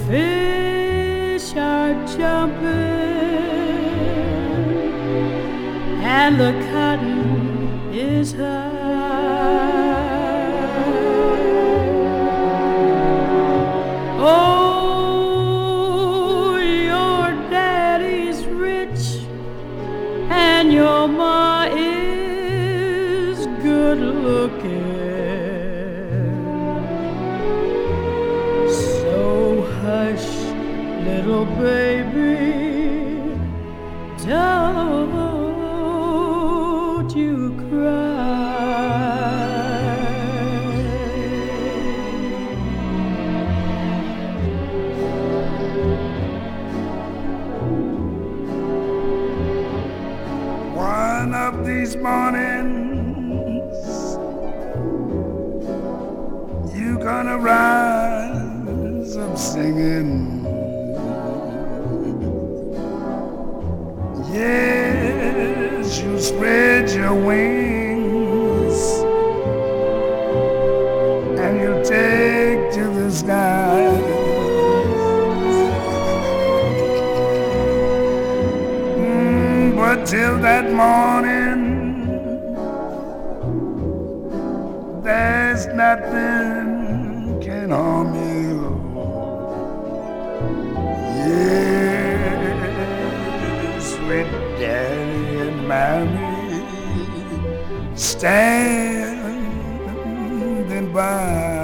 fish are jumping and the cotton is high. Oh, your daddy's rich and your ma is good looking. Hush, little baby, don't you cry. One of these mornings, you gonna rise up singing. Yes, you spread your wings and you take to the sky. But till that morning, there's nothing can harm you. Yes, sweet daddy and mommy standing by.